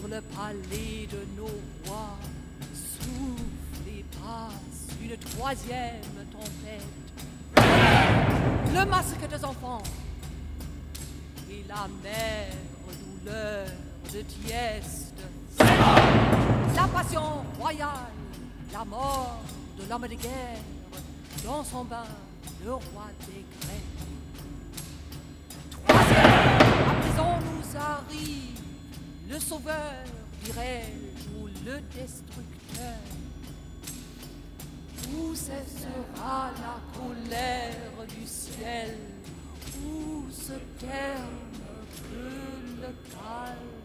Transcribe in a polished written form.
sur le palais de nos rois souffle et passe une troisième tempête. Le masque des enfants et l'amère douleur de Thieste. La passion royale, la mort de l'homme de guerre, dans son bain, le roi des Grecs. Troisième, à présent nous arrive le sauveur, dirais-je, ou le destructeur. Où cessera la colère du ciel? Où se terme le calme?